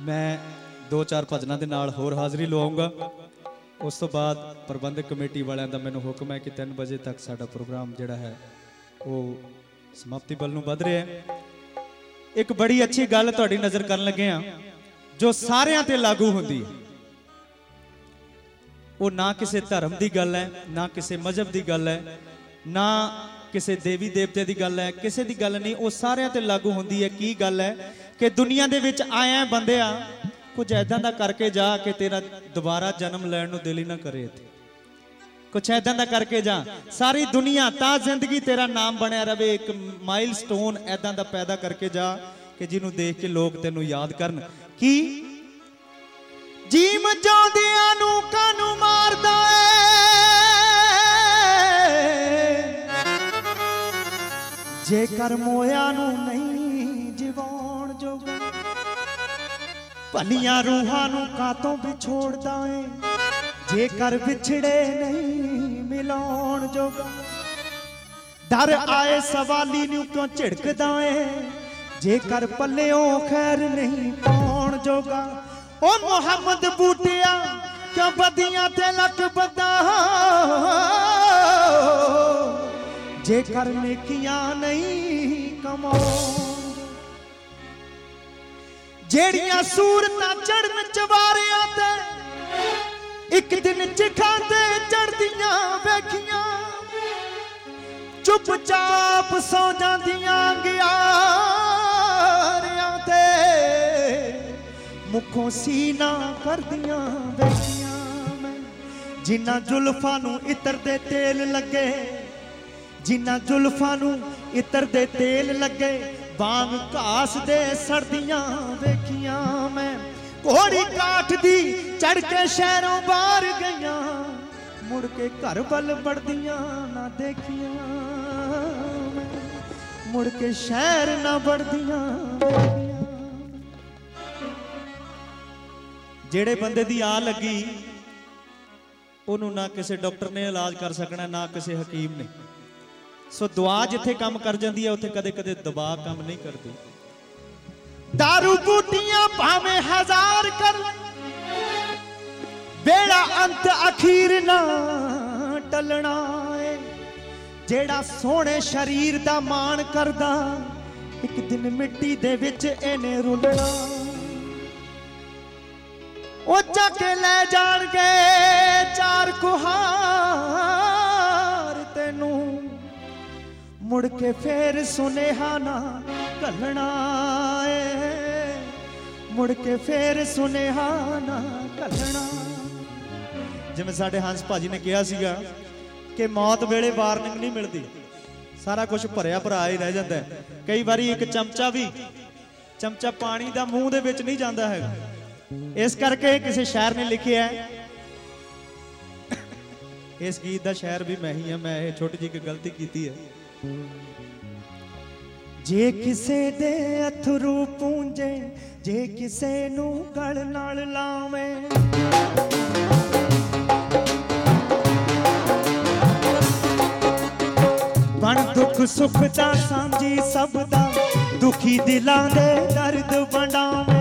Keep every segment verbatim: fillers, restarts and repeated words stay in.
मैं दो चार भजनों के नाल होर हाज़री लवाऊँगा। उस तो बाद प्रबंधक कमेटी वालियां दा मैनूं हुक्म है कि तीन बजे तक साडा प्रोग्राम जिहड़ा है वो समाप्ति बल नूं वध रहा है। एक बड़ी अच्छी गल तुहाडी नज़र करन लगे हां जो सारियां ते लागू हुंदी है। वो ना किसी धर्म की गल है, ना किसी मजहब की गल है, ना किसी देवी देवते की गल है, किसी की गल नहीं। वो सारियां ते लागू हुंदी है। की गल है कि दुनिया दे विच आया बंदिया कुछ ऐदां दा करके जा कि तेरा दोबारा जन्म लैण नूं दिल ही ना करे। इत्थे कुछ ऐदां दा करके जा, सारी दुनिया ता जिंदगी तेरा नाम बनया रहे। एक माइल स्टोन ऐदां दा पैदा करके जा कि जिन्हों देख के लोग तेनों याद करन। की जीम जांदियां नूं कानू मारदा जेकर मोया नूं नहीं जीवाण जोगा, भलियां रूहां नूं कातों विछोड़दा है जेकर विछड़े नहीं मिलाउण जोगा। डर आए सवाली नूं क्यों झिड़कदा है जेकर पल्लियों खैर नहीं पाउण जोगा। ओ मोहम्मद बूटिया क्यों बदियां ते लक बदा जेकर नेकियां नहीं कमाउण। जेड़ियां सूरतां चढ़न चवारियां ते एक दिन चिखा ते चढ़दियां वेखियां चुपचाप सौ जांदियां गियारियां ते मुखों सीना करदियां वेखियां। मैं जिन्ना जुल्फां नूं इतर दे तेल लगे, जिन्ना जुल्फां नूं इतर दे तेल लगे बांग घास दे सड़दियां वेखियां। मैं घोड़ी काठ दी चढ़ के शहरों बाहर गईयां मुड़ के घर वल बढ़दियां ना देखियां। मैं मुड़ के शहर ना बढ़दियां वेखियां। जेड़े बंदे दी आ लगी उन्होंने ना किसी डॉक्टर ने इलाज कर सकना, ना किसी हकीम ने। सो दुआ जिथे काम कर जाती है उथे कदे कदे दबा काम नहीं करती। दारू बूटियां भावें हजार कर बेड़ा अंत अखीर ना टलना है। जेड़ा सोने शरीर दा मान करदा एक दिन मिट्टी दे विच इने रुलना। ओ जाके ले जाणगे चार कुहार तेनू मुड़ के फिर सुनेहा ना घलना है। मुड़ के फिर सुनेहा ना घलना। जिवें साडे हंस भाजी ने कहा सीगा कि मौत वेले वार्निंग नहीं मिलती, सारा कुछ भरिया भरा ही रह जाता है। कई बारी एक चमचा भी चमचा पानी दा मूँह दे विच नहीं जाता है। इस करके किसी शायर ने लिखिया है, इस गीत का शायर भी मैं ही है, मैं ये छोटी जी की गलती की है। जे किसे दे अथरू पूंजे जे किसे नू गल नाल लावे, बन दुख सुख दा सांझी सब दा दुखी दिलां दे दर्द वंडावे।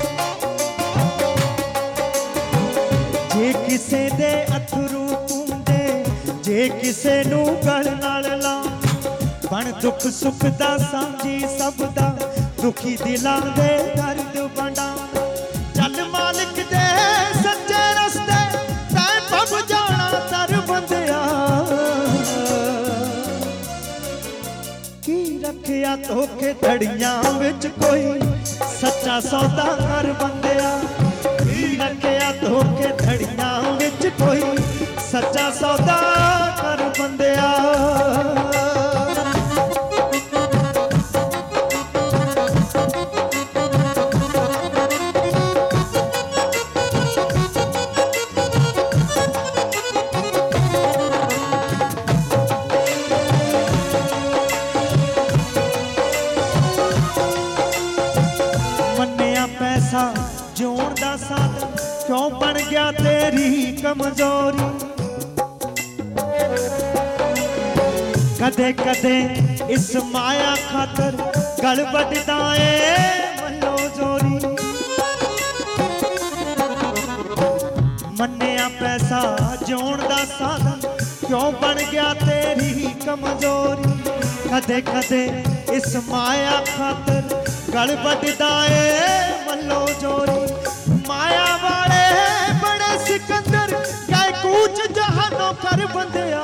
जे किसे दे अथरू पूंजे जे किसे नू गल नाल लावे, बन दुख सुख दा सांझी सब दा दुखी दिलां दे दर्द वंडा। चल मालिक दे सच्चे रस्ते तैं पब जाना तर बंदिया। की रखिया धोखे धड़ियां विच कोई सच्चा सौदा कर बंदिया। की रखिया धोखे धड़ियां विच कोई सच्चा सौदा कर बंदिया। जोड़ दा साधन क्यों बन गया तेरी कमजोरी। कदे कदे इस माया खातर गल बददा ए मल्लो जोरी। मन्निया पैसा जिउण दा साधन क्यों बन गया तेरी कमजोरी। कदे कदे इस माया खातर गल बददा ए मल्लो जोरी। माया वाले बड़े सिकंदर गए कूच जहानों कर बंदिया।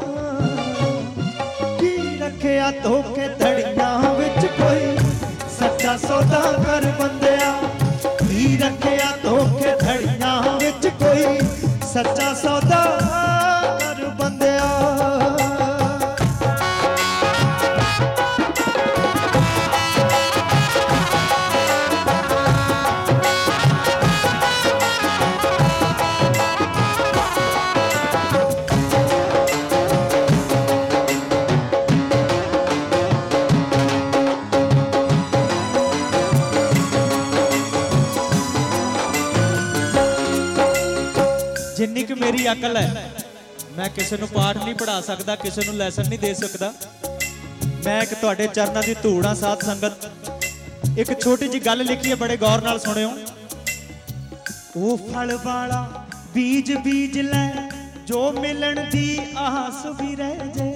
की रखिया धोखे धड़ियां विच कोई सच्चा सौदा कर बंदिया। की रखिया धोखे धड़ियां विच कोई सच्चा सौदा कर बंदिया। जिन्नी कि मेरी अकल है मैं किसी को पाठ नहीं पढ़ा सकता, किसी को लैसन नहीं दे सकता। मैं एक तुहाडे चरनां दी धूड़ हां साध संगत। एक छोटी जी गल लिखी है, बड़े गौर नाल सुनियो। वो फल वाला बीज बीज लै जो मिलन दी आस भी रह जाए।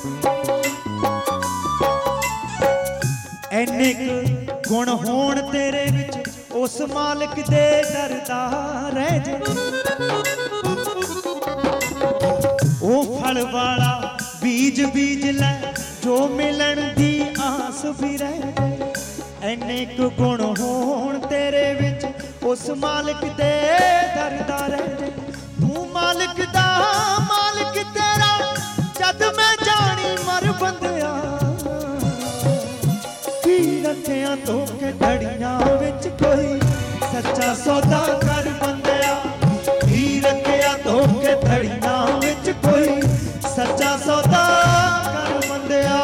ऐने गुण होण तेरे विच उस मालिक दे डरदा रह जाए। ओ फल वाला बीज बीज लै जो मिलन दी आस भी रह जाए। ऐने को गुण होण तेरे विच उस मालिक दे डरदा रह जाए। तू मालिक दा मालिक तेरा जद मैं जानी मर बंदिया। की रखिया धोखे धड़ियां विच कोई सच्चा सौदा कर बंदिया। की रखिया धोखे धड़ियां विच कोई सच्चा सौदा कर बंदिया।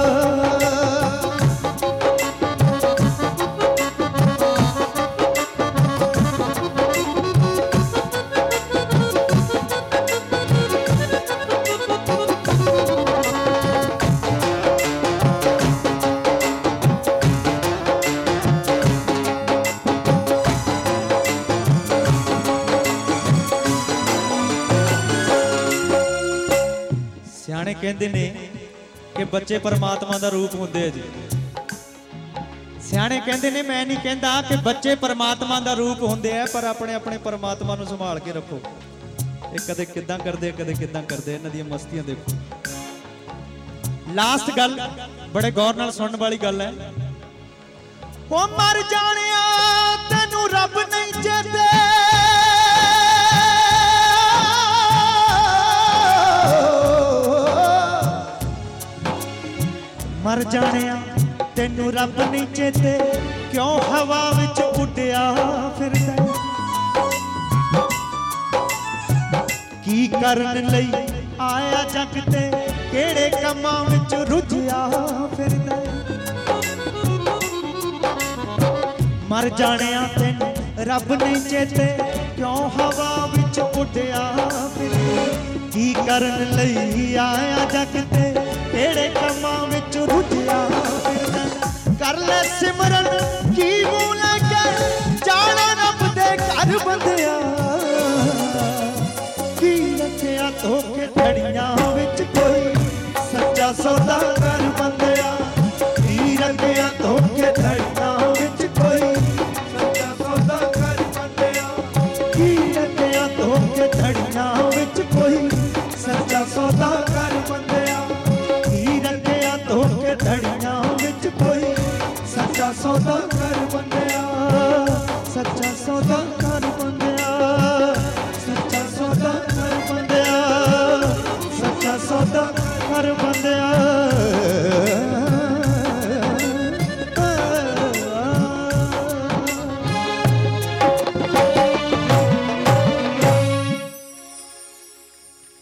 सियाणे कहते ने कि बच्चे परमात्मा का रूप होंदे जी। सियाणे कहते ने, मैं नहीं कहता कि बच्चे परमात्मा का रूप होंदे है, पर अपने अपने परमात्मा को संभाल के रखो। ये कदे किदां करदे कदे किदां करदे, इन्हां दीयां मस्तियां देखो। लास्ट गल बड़े गौर नाल सुनने वाली गल है। ओ मर जानिया तैनू रब नहीं चेते। मर जानिया तेनू रब नहीं चेते क्यों हवा विच उड्डिया फिरदा। की करन लई आया जग ते केड़े कमां विच रुझिया फिरदा। मर जानिया तेनू रब नहीं चेते क्यों हवा विच उड्डिया फिरदा। की करन लई आया जग ते केड़े कमां विच रुझिया फिरदा। कर ले सिमरन की मूंह लगे जाना रब दे घर बंदिया। की रखिया धोखे धड़ियां विच कोई सच्चा सौदा कर बंदिया। की रखिया धोखे धड़ियां विच कोई सच्चा सौदा कर बंदिया। की रखिया धोखे धड़ियां विच कोई सच्चा सौदा कर बंदिया। धोखे धड़ियां विच कोई सच्चा सौदा कर बंदिया। सच्चा सौदा